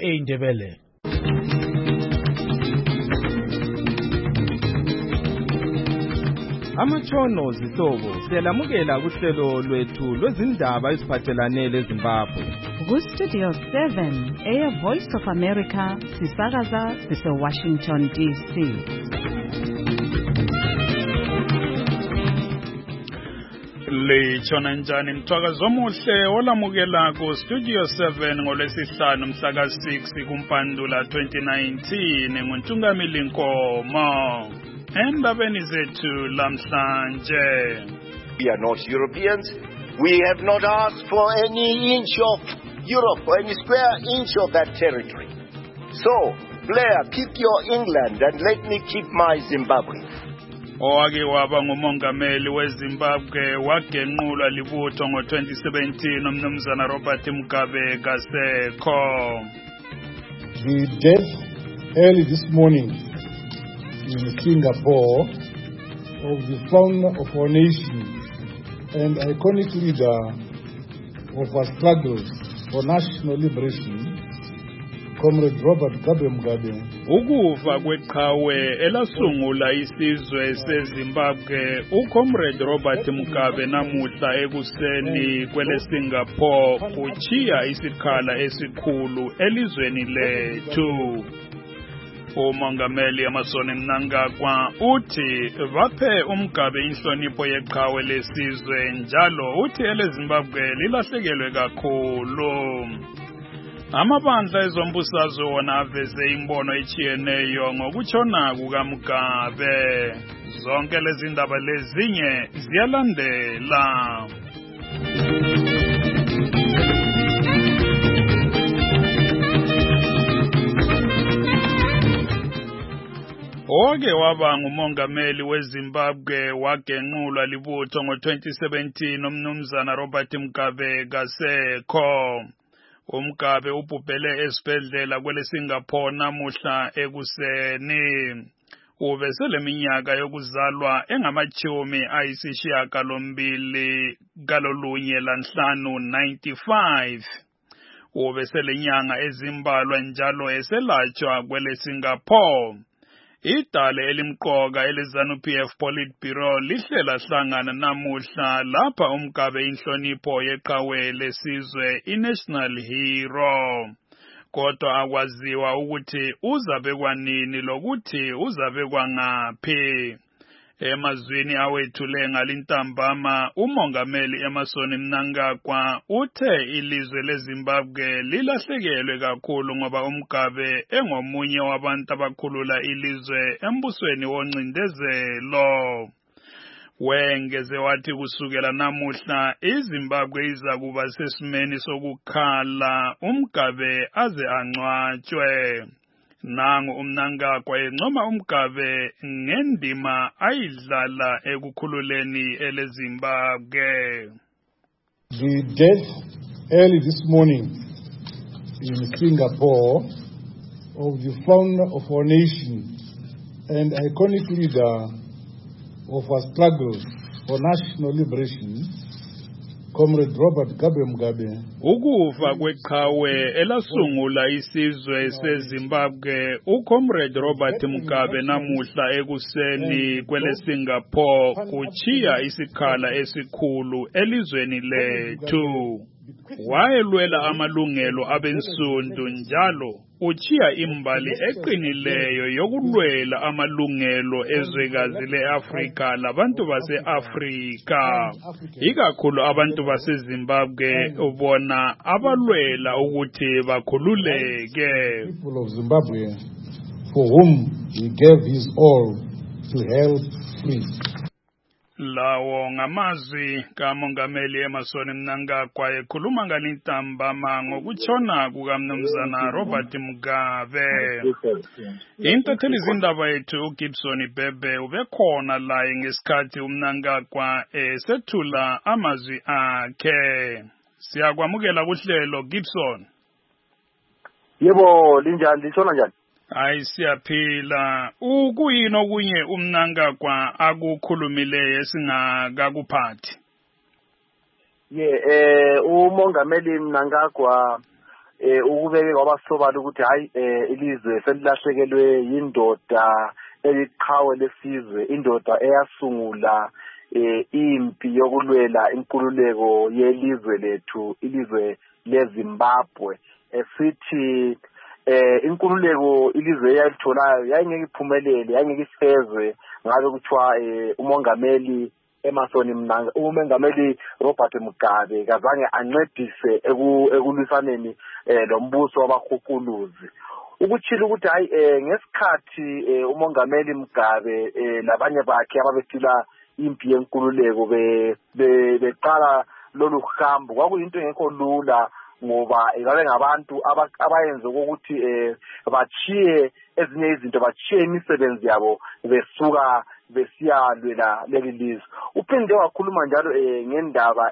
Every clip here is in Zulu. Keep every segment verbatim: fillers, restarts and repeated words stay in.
A Ndebele. Amatshono zihlobo siyalamukela kuhlelo lwethu lwezindaba eziphathelane leZimbabwe. Ku-Studio seven, Air Voice of America, sisakaza sise-Washington D C. Litshona njani mthwakazi omuhle olamukela ku-Studio seven ngolwesihlanu mhlaka six kuMpandula twenty nineteen nguNtungamili Nkomo. Endabeni zethu lamhlanje. We are not Europeans. We have not asked for any inch of Europe or any square inch of that territory. So, Blair, keep your England and let me keep my Zimbabwe. Owake waba ngumongameli weZimbabwe wagenqulwa libutho ngo twenty seventeen umnumzana Robert Mugabe kasekho. The death early this morning in Singapore of the founder of our nation and iconic leader of our struggle for national liberation, Comrade Robert Mugabe. Ukufa kweqhawe elasungula isizwe seZimbabwe uComrade Robert Mugabe namuhla ekuseni kwele Singapore kuchiya isikhala esikhulu elizweni lethu. Umongameli Emmerson Mnangagwa uthi baphe uMgabe inhlonipho yeqhawe lesizwe njalo uthi eleZimbabwe lilahlekelwe kakhulu. Amabandla ezombusazwe wona aveze imbono echiyeneyo ngokutshona kukaMgabe. Zonke lezi ndaba lezinye ziyalandela. Oke waba ngumongameli weZimbabwe wagenqulwa libutho ngo twenty seventeen umnumzana Robert Mugabe kasekho. uMgabe ubhubhele esibhedlela kwele Singapore namuhla ekuseni. Ubeseleminyaka yokuzalwa engamachumi ayisishiyagalombili galolunye lanhlanu ninety-five. Ubeselenyanga ezimbalwa njalo eselatshwa kwele Singapore. Idale elimqoka eleZANU P F Politburo lihlela hlangana namuhla lapha uMgabe inhlonipho yeqhawe lesizwe iNational Hero. Kodwa akwaziwa ukuthi uzabekwa nini lokuthi uzabekwa ngaphi. Emazwini awethule ngalintambama umongameli Emmerson Mnangagwa uthe ilizwe leZimbabwe lilahlekelwe kakhulu ngoba uMgabe engomunye wabantu abakhulula ilizwe embusweni woncindezelo. Wengeze wathi kusukela namuhla iZimbabwe iza kuba sesimeni sokukhala uMgabe aze angcwatshwe. Nangu uMnangagwa encoma uMgabe ngendima ayidlala ekukhululeni eleZimbabwe. The death early this morning in Singapore of the founder of our nation and iconic leader of our struggle for national liberation, Comrade Robert Mugabe. Ukufa kweqhawe elasungula isizwe seZimbabwe uComrade Robert Mugabe namuhla ekuseni kwele Singapore kuchiya isikhala esikhulu elizweni lethu. Wayelwela amalungelo abensundu njalo uchiya imbali eqinileyo yokulwela amalungelo ezwekazi leAfrika labantu base-Afrika. Ikakhulu abantu baseZimbabwe ubona abalwela ukuthi bakhululeke. People of Zimbabwe for whom he gave his all to help free. Lawo ngamazwi kamongameli Emmerson Mnangagwa ekhuluma ngalintambama ngokutshona kukamnumzana Robert Mugabe. Intatheli zindaba yethu uGibson Bebe ubekhona la ngesikhathi uMnangagwa esethula amazwi akhe. Siyakwamukela kuhlelo Gibson. Yebo, linjani litshona njani? Hayi siyaphila. Ukuyini okunye uMnangagwa akukhulumileyo singakakuphathi? Ye eh umongameli Mnangagwa eh ukubeke kwabasobala ukuthi hayi ilizwe selilahlekelwe yindoda eliqhawe lesizwe, indoda eyasungula eh impi yokulwela inkululeko yelizwe lethu, ilizwe leZimbabwe. Esithi eh inkululeko ilizwe yayitholayo yayingeke iphumelele, yayingeke ifezwe ngabe kuthiwa umongameli Emmerson Mnanga, umongameli Robert Mugabe kazange ancedise ekulwisaneni lo mbuso wabahukuluzi. Ukuchila ukuthi hayi ngesikhathi umongameli Mugabe labanye bakhe ababethila impi yenkululeko beqala lolu hambo, kwakuyinto engekho lula ngoba ngabe ngabantu abayenze ukuthi bachiye ezinye izinto, bachiye imisebenzi yabo besuka besiyalwela leli lizwe. Uphinde wakhuluma njalo ngendaba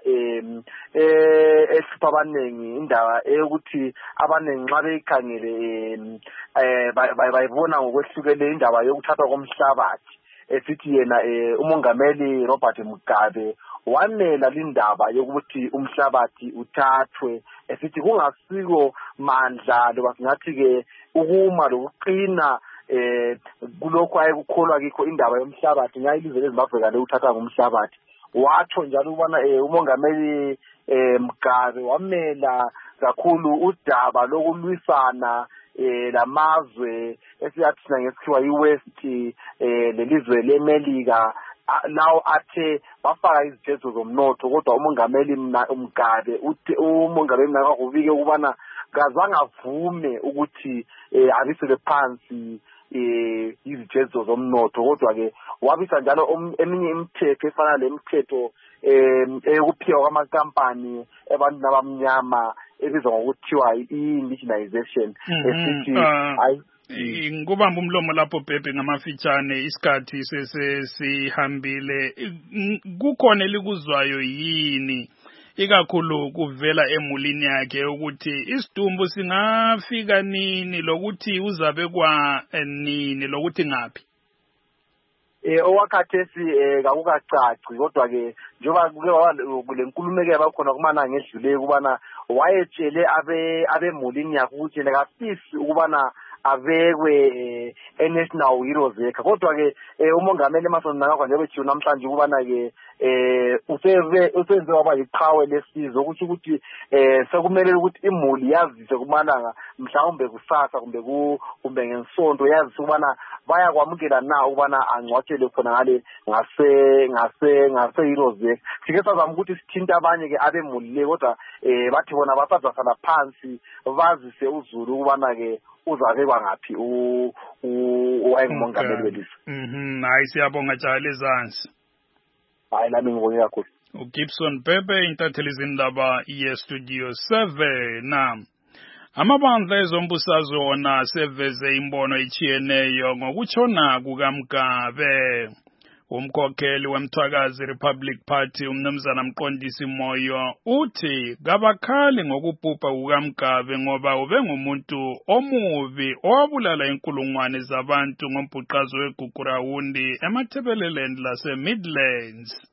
esipha abanengi, indaba eyokuthi abanengi nxa beyikhangele bayibona ngokwehlukile indaba yokuthathwa komhlabathi. Esithi yena umongameli Robert Mugabe wamela lindaba yokuthi umhlabathi uthathwe, esithi kungasiko mandla loba singathi ke ukuma lokuqina eh kulokho ayekukholwa kikho indaba yomhlabathi ngayilizwe leZimbabwe kale uthatha ngomhlabathi. Watsho njalo ubona umongameli Mugabe wamela kakhulu udaba lokulwisana eh lamazwe esiyathina ngesikhiwa iWest lelizwe leMelika lawo athe bafaka izijezo zomnotho, kodwa umongameli Mugabe uthi umongameli nakubike ukubana kazange avume ukuthi abisele phansi eh izijezo zomnotho, kodwa ke wabisa njalo eminye imithetho efana lemithetho eyokuphiwa kwamakhampani abantu abamnyama ebizwa ngokuthiwa i-indigenization. Esithi hayi ngubamba umlomo lapho Bhebhe ngamafitshane, isikhathi sesihambile. Kukhona elikuzwayo yini ikakhulu kuvela emulini yakhe ukuthi isidumbu singafika nini lokuthi uzabe kwa nini lokuthi ngaphi? Eh owakhathesi kakukacaci, kodwa ke njoba kuke kule nkulumo ke bakhona kumana ngedlule kubana wayetshele abe abemulini yakhe ukuthi lekafisi ukubana abekwe eNational Heroes Day, kodwa ke umongameli Emmerson Mnangagwa nje bethi namhlanje kubana ke eh useve usenze waba yiqhawe lesizwe, ukuthi ukuthi eh sekumele ukuthi imuli yazise kumalanga mhlawumbe kusasa kumbe ku kumbe ngensonto yazise ukubana baya kwamukela na ukubana angcwatshele khona ngale ngase ngase ngase Heroes Day. Sike sazama ukuthi sithinta abanye ke abemuli le, kodwa eh bathi bona basazasala phansi bazise uZulu ukubana ke uzabekwa ngaphi u owayengumongameli welizwe. Mhm, hayi siyabonga Jali Zansi. Hayi nami ngibonge kakhulu. uGibson Bhebhe, intatheli zindaba yeStudio seven. Na amabandla ezombusazwe wona seveze imbono ichiyeneyo ngokutshona kukaMgabe. Umkhokheli wemthwakazi Republic Party umnumzana Mqondisi Moyo uthi kabakhali ngokubhubha kukaMgabe ngoba ubengumuntu omubi owabulala inkulungwane zabantu ngombhuqazo weGugurawundi emathebeleleni lase-Midlands.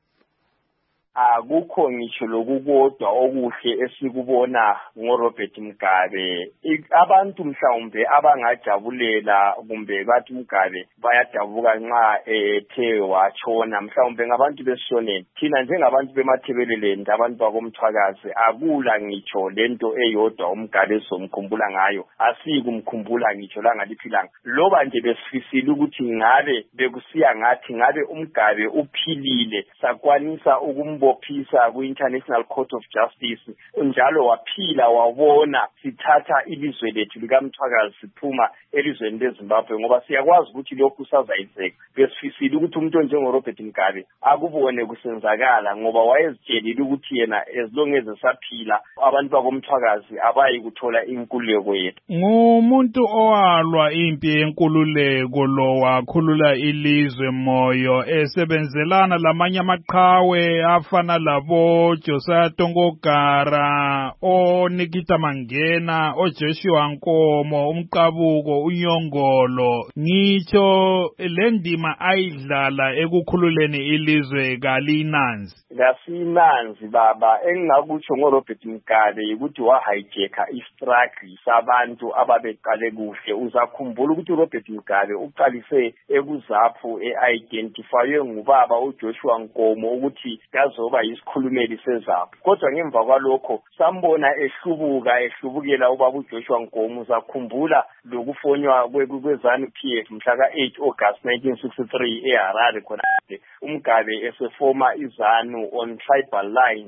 Akukho ngisho lokukodwa okuhle esikubona ngoRobert Mugabe. Abantu mhlawumbe abangajabulela kumbe bathi Mugabe bayadabuka nxa ethe watshona, mhlawumbe ngabantu besishoneni. Thina njengabantu bemathebeleleni abantu bakomthwakazi akula ngitsho lento eyodwa uMgabe somkhumbula ngayo, asikumkhumbula ngitsho langaliphilanga. Loba nje besifisile ukuthi ngabe bekusiya ngathi ngabe uMgabe uphilile sakwanisa ukum bophisa ku-International Court of Justice, njalo waphila wabona sithatha ilizwe lethu likamthwakazi siphuma elizweni leZimbabwe, ngoba siyakwazi ukuthi lokhu kusazayenzeka. Besifisile ukuthi umuntu onjengoRobert Mugabe akubone kusenzakala, ngoba wayezitshelile ukuthi yena as long as esaphila abantu bakomthwakazi abayi kuthola inkululeko yethu. Ngumuntu owalwa impi yenkululeko lo wakhulula ilizwe Moyo esebenzelana lamanye amaqhawe abafana labo Josiah Tongogara, o Nikita Mangena, o Joshua Nkomo, umqabuko, unyongolo, ngitsho le ndima ayidlala ekukhululeni ilizwe kalinanzi. Ngasinanzi baba, engingakutsho ngoRobert Mugabe ukuthi wahijacka istruggle sabantu ababeqale kuhle. Uzakhumbula ukuthi uRobert Mugabe uqalise ekuzaphu e-identifywe ngubaba uJoshua Nkomo ukuthi kazoba yisikhulumeli sezaphu. Kodwa ngemva kwalokho sambona ehlubuka ehlubukela ubaba uJoshua Nkomo. Uzakhumbula lokufonywa kweZANU P F mhla ka eight August nineteen sixty-three eHarare khona uMugabe esefoma iZANU on tribal line.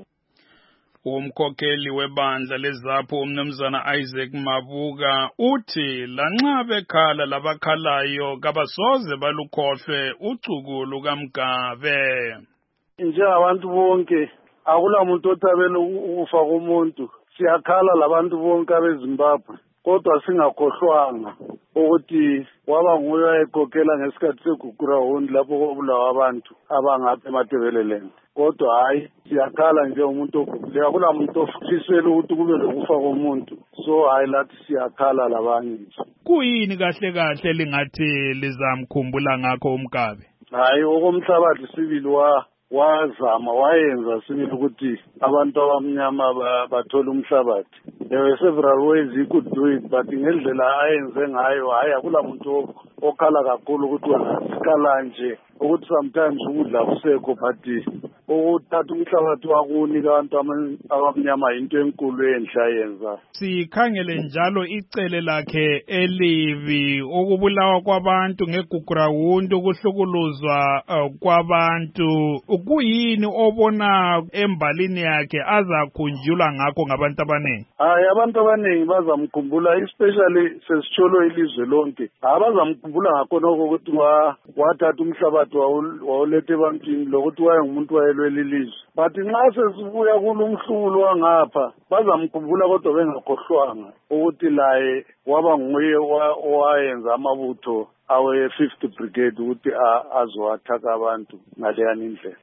Umkhokheli webandla lezapho umnumzana Isaac Mabuga uthi lanxa bekhala labakhalayo kabasoze balukhohlwe uchuku lukaMugabe. Njengabantu bonke akula muntu othabela ukufa komuntu, siyakhala labantu bonke abeZimbabwe kodwa singakhohlwanga ukuthi waba nguye ayekhokhela ngesikhathi segugurawundi lapho kwabulawa abantu abangapha eMatebeleland. Kodwa hayi siyakhala nje umuntu oguguleyo, akula muntu ofisela ukuthi kube lokufa komuntu, so hayi lathi siyakhala labanye nje. Kuyini kahle kahle lingathi lizamkhumbula ngakho uMugabe? Hayi okomhlabathi sibili wa wazama wayenza sibili ukuthi abantu abamnyama bathola umhlabathi. There were several ways he could do it, but ngendlela ayenze ngayo hayi akula muntu okhala kakhulu ukuthi wena sikala nje ukuthi sometimes ukudla kusekho but ukuthatha umhlabathi wakunika abantu abamnyama into enkulu enhla yenza. Sikhangele njalo icele lakhe elibi, ukubulawa kwabantu ngegugurawundi, ukuhlukuluzwa uh, kwabantu. Kuyini obona embalini yakhe azakhunjulwa ngakho ngabantu abaningi? Hayi abantu abaningi bazamkhumbula, especially sesitsholo ilizwe lonke. Abazamkhumbula ngakho noko ukuthi wathatha umhlabathi wawulethe ebantwini lokuthi wayengumuntu wayelwela ilizwe. But nxa sesibuya kulo umhlubulo wangapha bazamkhumbula kodwa bengakhohlwanga ukuthi laye waba nguye owayenza amabutho awe fifth brigade ukuthi azowathaka abantu ngaleyani indlela.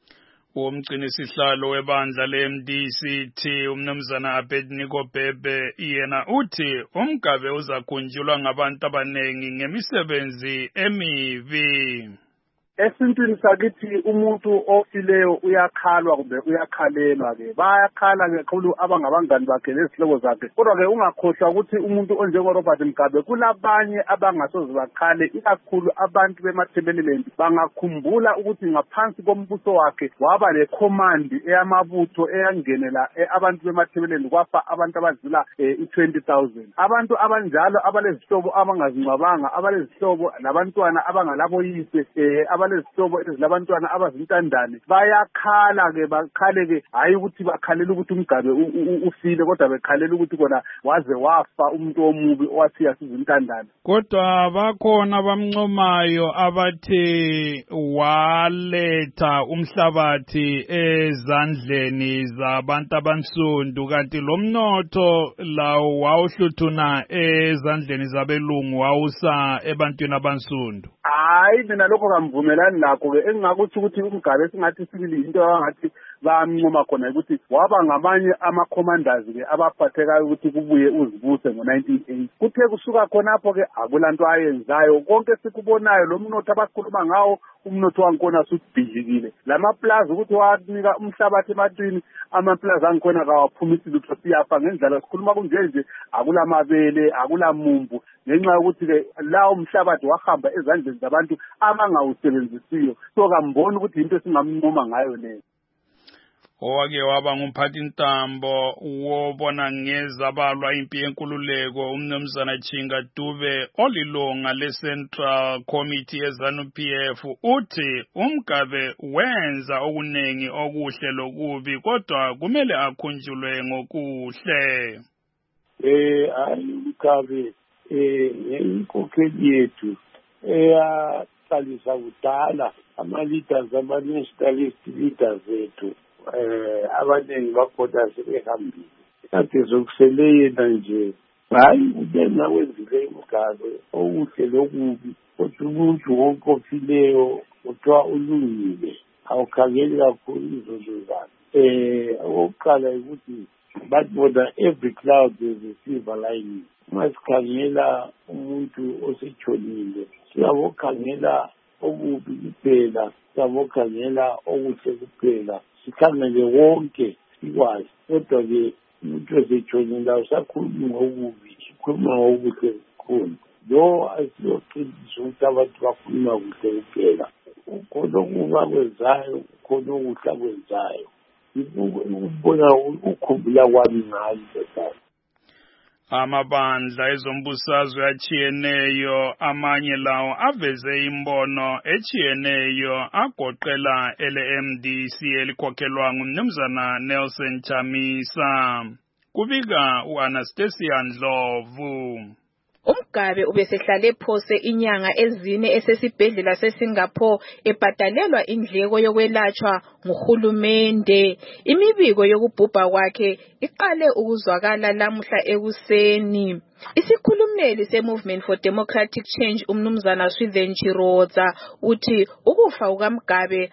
Umgcini sihlalo webandla le-M D C T umnumzana Abednego Bebe yena uthi uMugabe uzakhunjulwa ngabantu abanengi ngemisebenzi emibi. Esintwini sakithi umuntu ofileyo uyakhalwa kumbe uyakhalelwa ke, bayakhala kakhulu abangabangani bakhe lezihlobo zakhe. Kodwa ke ungakhohlwa ukuthi umuntu onjengoRobert Mugabe kulabanye abangasoze bakhale, ikakhulu abantu beMatebeleland bangakhumbula ukuthi ngaphansi kombuso wakhe waba le command eyamabutho eyangenela abantu beMatebeleland kwafa abantu abadlula i-twenty thousand. Abantu abanjalo abalezihlobo abangazincwabanga, abalezihlobo labantwana abangalaboyise lezihlobo ezilabantwana abazintandane bayakhala ke bakhale ke hayi ukuthi bakhalela ukuthi uMugabe ufile kodwa bekhalela ukuthi kona waze wafa umuntu omubi owathiya sizintandane. Kodwa bakhona bamncomayo abathe waletha umhlabathi ezandleni zabantu abansundu kanti lo mnotho lawo wawuhluthuna ezandleni zabelungu wawusa ebantwini abansundu. Hayi mina lokho kamvumelani nakho ke, engingakuthi ukuthi uMugabe singathi sibili into abangathi bamncoma khona ukuthi waba ngamanye ama-commanders ke abaphathekayo ukuthi kubuye uzibuse ngo-nineteen eighty. Kuthe kusuka khonapho ke akulanto ayenzayo, konke sikubonayo lo mnotho abakhuluma ngawo umnotho wangikhona usubhijikile. Lamaplaza ukuthi wanika umhlabathi ematwini, amaplaza angikhona kawaphumisi lutho siyafa ngendlela sikhuluma kunje nje, akula mabele akula mumbu ngenxa yokuthi ke lawo umhlabathi wahamba ezandleni zabantu abangawusebenzisiyo. So kamboni ukuthi into esingamnqoma ngayo leyo. Owake waba ngumphathintambo wobona ngezabalwa impi yenkululeko umnumzana Chinga Dube olilunga le-Central Committee yeZANU P F uthi uMugabe wenza okunengi okuhle lokubi kodwa kumele akhunjulwe ngokuhle. Eh hayi uMugabe eh ngenkokheli yethu eyaqalisa kudala ama-leaders ama-nationalist leaders ethu eh abaningi bakhona sebehambile kade zokusele yena nje hayi ubena wenzile uMugabe okuhle lokubi kodwa umuntu wonke ofileyo kuthiwa ulungile awukhangeli kakhulu izinto zakhe. Eh okokuqala ukuthi but for the every cloud there is a silver lining. Masikhangela umuntu osetshonile, siyabokhangela okubi kuphela, siyabokhangela okuhle kuphela, sikhangele wonke sikwazi. Kodwa-ke umuntu osetshonile awusakhulumi ngokubi, sikhuluma ngokuhle kukhulu. Lo asiyoqiniso ukuthi abantu bakhuluma kuhle kuphela. Khona okuba kwenzayo, khona okuhle akwenzayo. Ukubona ukukhumbula kwami ngayo lokho. Amabandla ezombusazwe achiyeneyo amanye lawo aveze imbono echiyeneyo agoqela L M D C elikhokhelwa ngumnumzana Nelson Chamisa. Kubika uAnastasia Ndlovu. Umgabe ubesehlale phose inyanga ezine esesibhedlela seSingapore ebhadalelwa indleko yokwelatshwa nguhulumende. Imibiko yokubhubha kwakhe iqale ukuzwakala lamuhla ekuseni. Isikhulumeli se-Movement for Democratic Change umnumzana Swithen Chiroza uthi ukufa kukaMgabe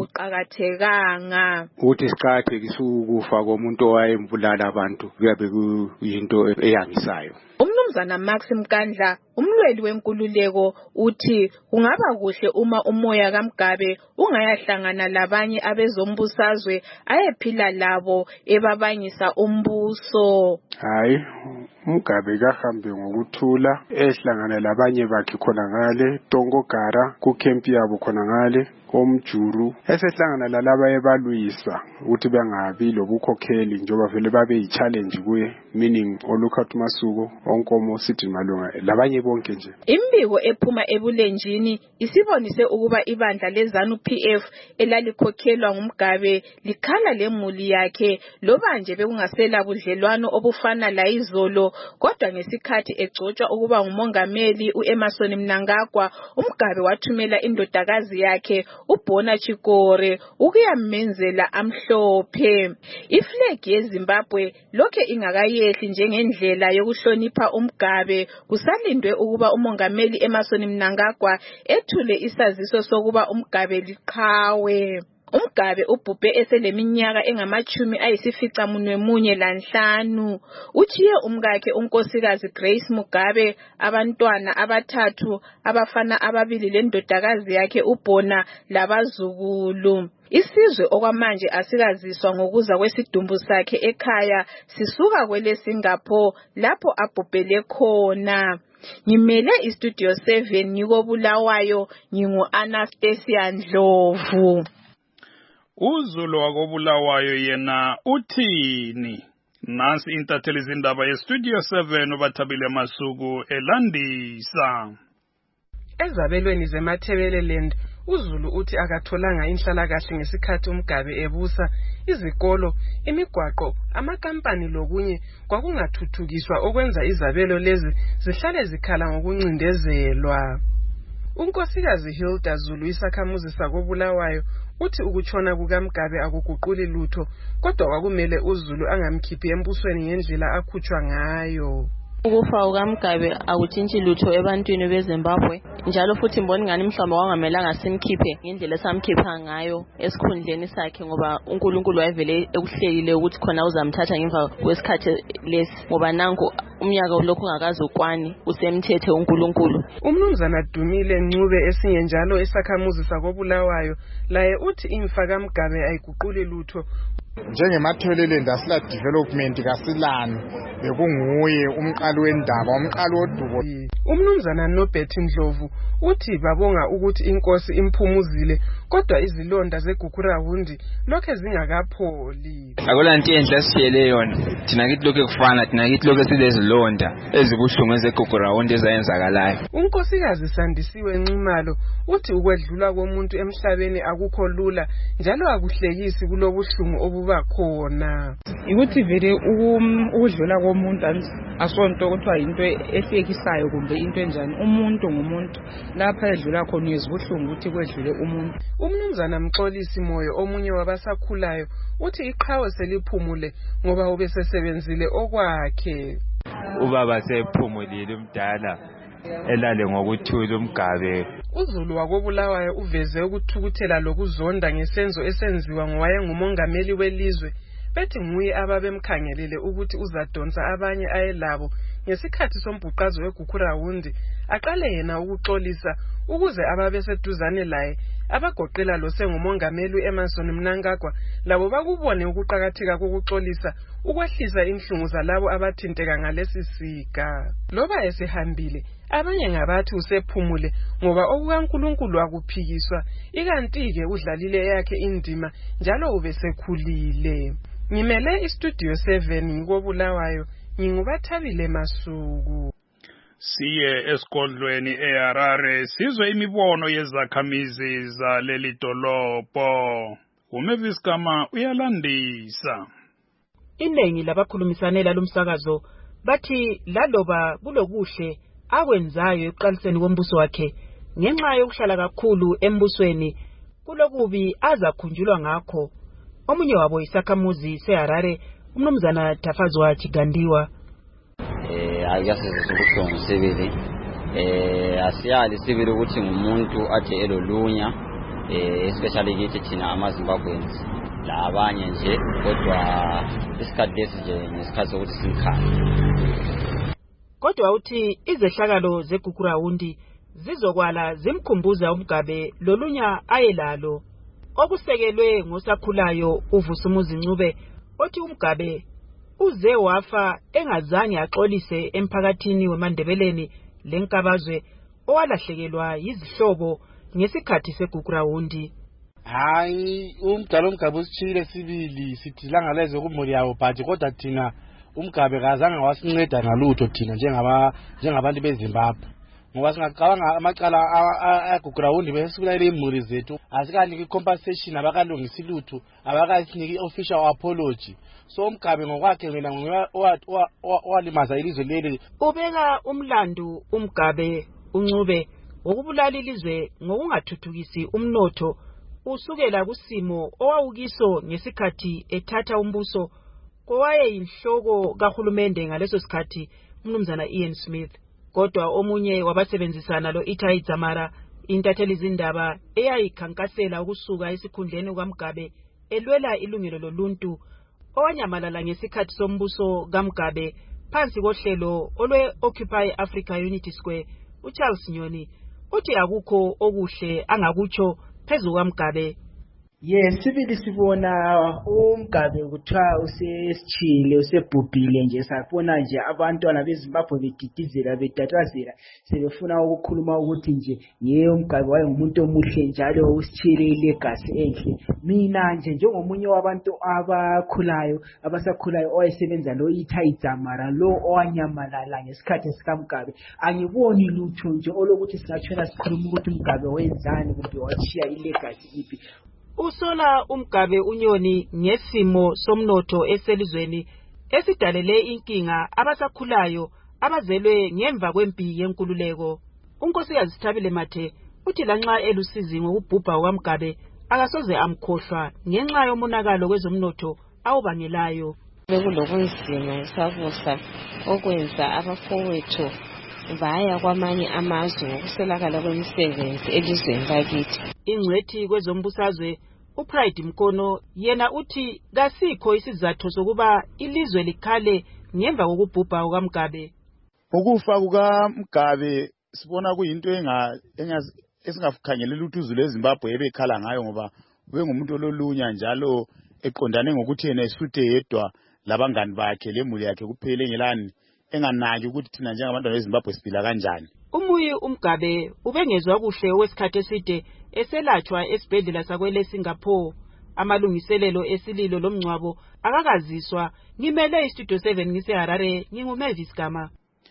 akuqakathekanga. Uthi siqakathekisa ukufa komuntu owayembulala abantu kuyabe kuyinto eyangisayo. Umnumzana Maxim Kandla umlweli wenkululeko uthi kungaba kuhle uma umoya kaMgabe ungayahlangana labanye abezombusazwe ayephila labo ebabangisa umbuso. Hayi, uMgabe kahambe ngokuthula ehlangana labanye bakhe khona ngale Tongogara ku camp yabo khona ngale omjuru esehlangana lalaba ebalwisa ukuthi bangabi lobukhokheli njoba vele babe yi-challenge kuye, meaning olukhathi masuku onkomo sithi malunga labanye bonke nje. Imbiko ephuma ebulenjini isibonise ukuba ibandla leZANU P F elalikhokhelwa ngumGabe likhala lemuli yakhe loba nje bekungasela budlelwano obufana la izolo, kodwa ngesikhathi egcotshwa ukuba ngumongameli uEmmerson Mnangagwa, umGabe wathumela indodakazi yakhe uBona Chikore ukuyamenzela amhlophe. Iflag yeZimbabwe lokhe ingakayehli njengendlela yokuhlonipha umGabe, kusalindwe ukuba umongameli Emmerson Mnangagwa ethule isaziso sokuba umGabe liqhawe. UMgabe ubhubhe eseleminyaka engamachumi ayisifica munwe munye lanhlanu. Uthiye umkakhe unkosikazi Grace Mugabe, abantwana abathathu, abafana ababili lendodakazi yakhe uBona labazukulu. Isizwe okwamanje asikaziswa ngokuza kwesidumbu sakhe ekhaya sisuka kwele Singapore lapho abhubhele khona. Ngimele iStudio seven ngiko Bulawayo, ngingu Anastasia Ndlovu. Uzulu wakobulawayo yena uthini? Nansi intatheli zindaba yeStudio seven ubathabile masuku elandisa. Ezabelweni zeMathebeleland uZulu uthi akatholanga inhlalakahle ngesikhathi umGabe ebusa. Izikolo, imigwaqo, amakampani lokunye kwakungathuthukiswa okwenza izabelo lezi zihlale zikhala ngokuncindezelwa. Unkosikazi Hilda Zulu isakhamuzi sakobulawayo uthi ukutshona kukaMgabe akuguquli lutho, kodwa kwakumele uZulu angamkhiphi embusweni ngendlela akhutshwa ngayo. Ukufa kukaMgabe akutshintshi lutho ebantwini beZimbabwe, njalo futhi mbona ngani mhlamba wangamelanga simkhiphe ngendlela samkhipha ngayo esikhundleni sakhe, ngoba uNkulunkulu wayevele ekuhlelile ukuthi khona uzamthatha ngemva kwesikhathi lesi, ngoba nanku umnyaka lokhu ungakaze ukwani usemthethe uNkulunkulu. Umnumzana Dumile Ncube esinye njalo esakhamuzi sakobulawayo laye uthi imfa kaMgabe ayiguquli lutho. NjengeMathebeleland asila development kasilani, bekunguye umqali wendaba, umqali wodubo. Umnumzana Nobert Ndlovu uthi babonga ukuthi inkosi imphumuzile, kodwa izilonda zeGugurawundi lokhe zingakapholi. Akulanto enhle siyele yona, thina kithi lokho kufana, thina kithi lokho silezilonda ezibuhlungu ezeGugurawundi ezayenzakalayo. Unkosikazi Sandisiwe Ncimalo uthi ukwedlula komuntu emhlabeni akukho lula, njalo akuhlekisi kulobuhlungu obuba khona. Ukuthi vele ukudlula komuntu asonto kuthiwa into ehlekisayo kumbe into enjani. Umuntu ngumuntu, lapha edlula khona uyezibuhlungu ukuthi kwedlule umuntu. Umnumzana Mxolisi Moyo omunye wabasakhulayo uthi iqhawe seliphumule ngoba ubesesebenzile okwakhe. Ubaba sephumulile umdala, elale ngokuthula uMgabe. uZulu wakobulawayo uveze ukuthukuthela lokuzonda ngesenzo esenziwa ngowayengumongameli welizwe bethi nguye ababemkhangelele ukuthi uzadonsa abanye ayelabo ngesikhathi sombhuqazo weGukurawundi aqale yena ukuxolisa ukuze ababeseduzane laye abagoqela lo sengumongameli Emmerson Mnangagwa labo bakubone ukuqhakatheka kokuxolisa ukwehlisa inhlungu zalabo abathinteka ngalesi siga. Loba esehambile abanye ngabathi usephumule ngoba okukaNkulunkulu akuphikiswa ikanti ke udlalile yakhe indima njalo ubesekhulile. Ngimele istudio seven ngikobulawayo ngingubathabile Masuku. Siye esigodlweni eHarare sizwe imibono yezakhamizi zaleli dolobho. uMavis Kama uyalandisa. Iningi labakhulumisanela lumsakazo bathi laloba kulokuhle akwenzayo eqaliseni kombuso wakhe ngenxa yokuhlala kakhulu embusweni kulokubi azakhunjulwa ngakho. Omunye wabo isakhamuzi seHarare umnumzana Tafazwa Chigandiwa. eh ayasiza ukuhlonga sibili eh asiyali sibili ukuthi umuntu aje elolunya eh especially kithi thina amaZimbabweans labanye nje kodwa isikhathi lesi nje ngesikhathi sokuthi simkhanye. Kodwa uthi izehlakalo zeGukurawundi zizokwala zimkhumbuza uMgabe lolunya ayelalo okusekelwe ngosakhulayo uVusumuzi Ncube othi uMgabe uze wafa engazange axolise emphakathini weMandebeleni lenkabazwe owalahlekelwa yizihlobo ngesikhathi seGukurawundi. Hayi umdala uMgabe usithile sibili sithi langaleze kumuli yawo but kodwa thina uMgabe kazange wasinceda ngalutho thina njengaba njengabantu beZimbabwe ngoba singacabanga amacala aGukurawundi besibulale imuli zethu asikaniki compensation abakalungisa ilutho abakasiniki official apology. So uMgabe ngokwakhe mina owalimaza ilizwe leli ubeka umlando uMgabe uNcube ukubulala ilizwe ngokungathuthukisi umnotho usukela kusimo owawukiso ngesikhathi ethatha umbuso kowaye inhloko kahulumende ngaleso sikhathi umnumzana Ian Smith. Kodwa omunye wabasebenzisana lo Itai Dzamara intatheli izindaba eyayikhankasela ukusuka esikhundleni kwaMgabe elwela ilungelo loluntu owanyamalala ngesikhathi sombuso kaMgabe phansi kohlelo olwe Occupy Africa Unity Square uCharles Nyoni uthi akukho okuhle angakutsho phezu kwaMgabe. Yes, sibili sibona uMgabe kuthiwa usesichile usebhubhile nje sabona nje abantwana beZimbabwe bedidizela bedatazela sebefuna ukukhuluma ukuthi nje yeye uMgabe wayengumuntu omuhle njalo usichile ilegacy enhle. Mina nje njengomunye wabantu abakhulayo abasakhulayo owayesebenza lo Itai Dzamara lo owanyamalala ngesikhathi sikaMgabe angiboni lutho nje olokuthi singatshela sikhuluma ukuthi uMgabe wenzani kumbe wachiya ilegacy ipi. Usola uMgabe uNyoni ngesimo somnotho eselizweni esidalele inkinga abasakhulayo abazelwe ngemva kwempi yenkululeko. uNkosikazi Sithabile Mathe uthi lanxa elusizi ngokubhubha kwaMgabe akasoze amkhohlwa ngenxa yomonakalo kwezomnotho awubangelayo. Bekulobunzima isabusa okwenza abafowethu baya kwamanye amazwe ngokuswelakala kwemisebenzi elizweni lakithi. Ingcwethi kwezombusazwe uPride Mkono yena uthi kasikho isizathu sokuba ilizwe likhale ngemva kokubhubha kwaMgabe. Ukufa kukaMgabe sibona kuyinto enga esingakhangelela ukuthi uZulu eZimbabwe ebekhala ngayo ngoba ubengumuntu ololunya njalo eqondane ngokuthi yena esuthe yedwa labangani bakhe lemuli yakhe kuphela engelani enganaki ukuthi thina njengabantwana beZimbabwe siphila kanjani. Umuyi uMgabe ubengezwa kuhle okwesikhathi eside eselatshwa esibhedlela sakwele Singapore. Amalungiselelo esililo lomncwabo akakaziswa. Ngimele istudio seven ngiseHarare nginguMavis Kama.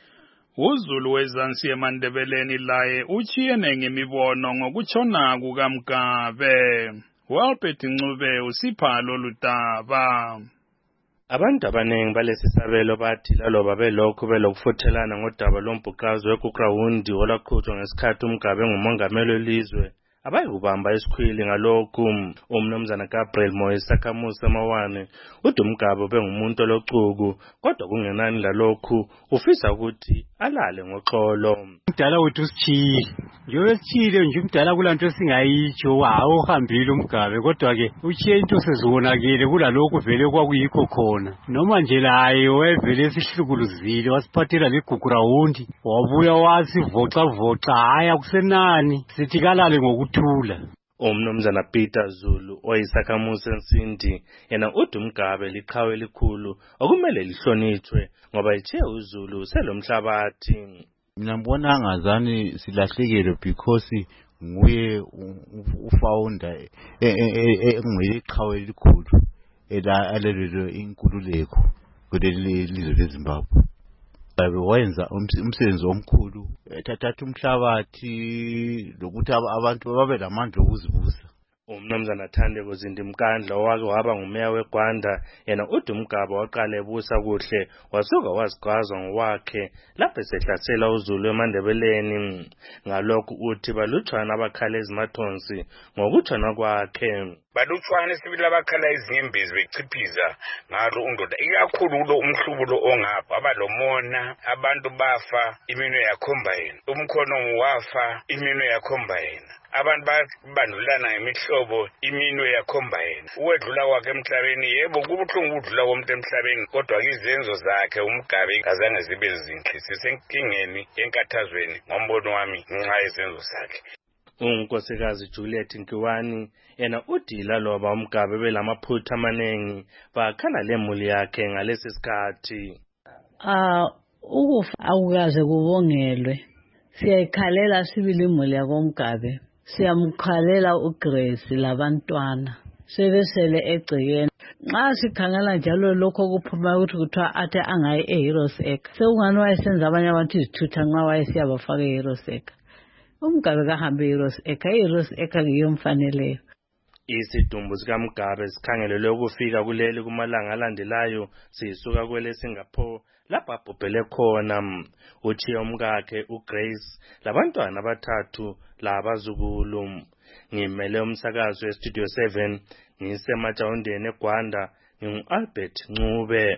uZulu wezansi eMandebeleni laye uchiyene ngemibono ngokutshona kukaMgabe. uAlbert Ncube usipha loludaba. Abantu abanengi balesisabelo bathi laloba belokho belokufuthelana ngodaba lombhuqazo weGukurawundi olaqhutshwa ngesikhathi uMgabe ngumongameli welizwe abayikubamba isikhwili ngalokhu. Umnumzana Gabriel Moyisakhamusa Mawane uthi uMgabe bengumuntu olocuku kodwa kungenani lalokhu ufisa ukuthi alale ngoxolo. Umdala wethu usithile njengoba sithile nje umdala kulanto singayitsho wawo uhambile uMgabe kodwa ke uchiye into sezibonakele kulalokhu vele kwakuyikho khona noma nje laye wevele esihlukuluzile wasiphathela legugu rawundi wabuya wasivoca voca hayi akusenani sithi kalale ngokuthula. Umnumzana Peter Zulu oyisakhamusa Nsindi yena uthi uMgabe liqhawe elikhulu okumele lihlonitshwe ngoba ithe uZulu selomhlabathi. Mina ngibona ngazani silahlekelwe because nguye ufounder engwele iqhawe elikhulu ela alelo inkululeko kuleli lizwe leZimbabwe. Babe wenza umsebenzi omkhulu ethatha umhlabathi lokuthi abantu babe lamandla okuzibusa. Umnumzana Thandeko Zindimkandla owake waba ngumeya weGwanda yena uthi uMgabe waqala ebusa kuhle wasuka wazigwaza ngowakhe lapho esehlasela uZulu eMandebeleni. Ngalokhu uthi balutshwana abakhala ezimathonsi ngokutshana kwakhe. Balutshwana sibili abakhala izinyembezi bechiphiza ngalo undoda ikakhulu kulo umhlubulo ongapha abalomona abantu bafa imino yakhomba yena umkhono wafa imino yakhomba yena abantu babandulana ngemihlobo imino yakhomba yena uwedlula kwakhe emhlabeni yebo kubuhlungu ukudlula komuntu emhlabeni kodwa izenzo zakhe uMgabe azange zibe zinhle sisenkingeni enkathazweni ngombono wami ngenxa yezenzo zakhe. uNkosikazi Juliet Nkiwani yena udila loba uMgabe belamaphutha amanengi bakhala lemuli yakhe ngalesi sikhathi. Ah ukufa akukaze kubongelwe siyayikhalela sibili imuli yakoMgabe siyamkhalela uGrace labantwana sebesele egcekeni nxa sikhangela njalo lokho kuphuma ukuthi kuthiwa athe angayi eHeroes Acre sekungani wayesenza abanye abantu izithutha nxa wayesiyabafaka eHeroes Acre. uMgabe kahambe eHeroes Acre eHeroes Acre ngiyomfaneleyo. Isidumbu sikaMgabe sikhangelelwe ukufika kuleli kumalanga alandelayo sisuka kwele Singapore lapho abhubhele khona. Uthiye umkakhe uGrace labantwana abathathu labazukulu. Ngimele umsakazo eStudio seven ngisemajawundeni eGwanda ngingu-Albert Ncube.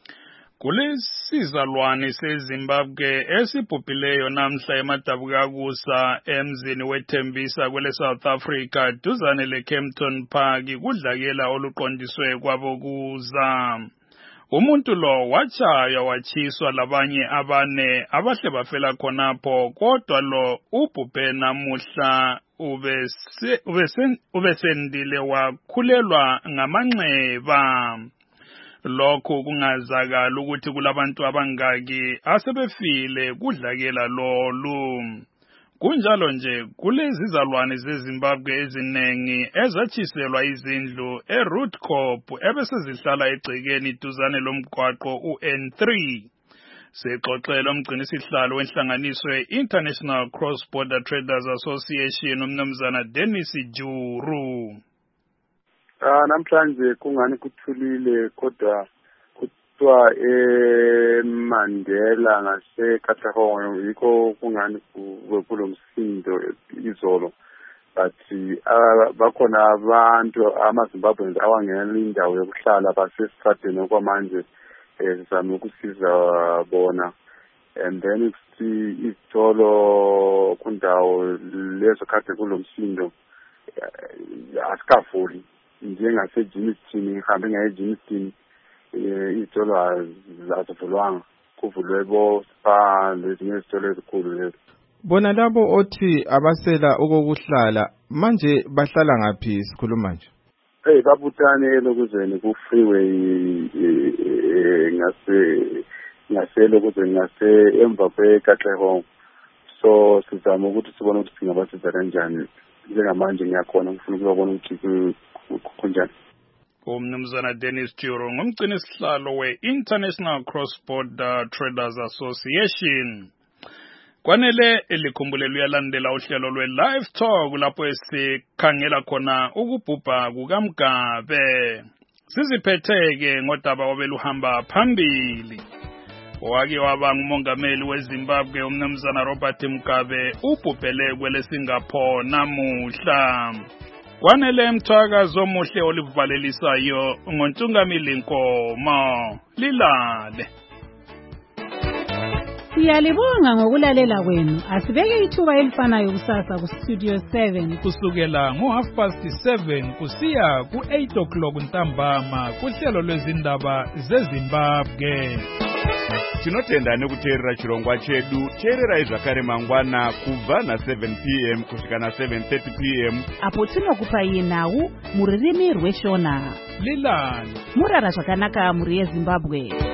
Kulesizalwane seZimbabwe esibhubhileyo namhla eMadabukakusa emzini wethembisa kwele South Africa duzane leKempton Park kudlakela oluqondiswe kwabokuza. Umuntu lo wachaya wachiswa labanye abane abahle bafela khonapho kodwa lo ubhubhe namuhla ubese ubesendile wakhulelwa ngamanxeba. Lokho kungazakala ukuthi kulabantu abangaki asebefile kudlakela lolu. Kunjalo nje kulezizalwane zeZimbabwe ezinengi ezachiselwa izindlu eRoodkop ebesezihlala egcekeni duzane lomgwaqo uN three. Sexoxela umgcinisihlalo wenhlanganiso International Cross Border Traders Association umnumzana Dennis Juru. Ah namhlanje kungani kuthulile kodwa kuthiwa eMandela ngase Katlehong yikho kungani kulomsindo izolo but bakhona abantu amaZimbabweans awangena indawo yokuhlala basesitradeni okwamanje sizama ukusiza bona and then isitolo kundawo lezo kade kulomsindo asikavuli njengase Jimiston ngihambe ngaye Jimiston izitolo azivulwanga kuvulwe bo spa lezinye izitolo ezikhulu lezi. Bona labo othi abasela okokuhlala manje bahlala ngaphi sikhuluma nje? Hey babutane lokuzeni ku freeway ngase ngase lokuzeni ngase emva kweKatlehong. So sizama ukuthi sibone ukuthi singabasiza kanjani njengamanje ngiyakhona ngifuna ukubona ukuthi kunjani. Umnumzana Dennis Juru ngumgcinisihlalo we-International Cross Border Traders Association. Kwanele elikhumbulelo yalandela uhlelo lwe-Live Talk lapho esikhangela khona ukubhubha kukaMgabe. Siziphetheke ngodaba obeluhamba phambili. owake waba ngumongameli weZimbabwe umnumzana Robert Mugabe ubhubhele kwele Singapore namuhla. Kwanele mthwakazo omuhle olivalelisayo ngontungamili Nkomo. Lilale. Siyalibonga ngokulalela kwenu. Asibeke ithuba elifanayo kusasa ku Studio seven kusukela ngo half past seven kusiya ku eight o'clock ntambama kuhlelo lwezindaba zeZimbabwe. Tinotenda nekuteerera chirongwa chedu. Teererai zvakare mangwana kubva na seven p m kusvika na seven thirty p m apo tinokupai nhau muririmi rweshona. Lilani. Murara zvakanaka muri yeZimbabwe.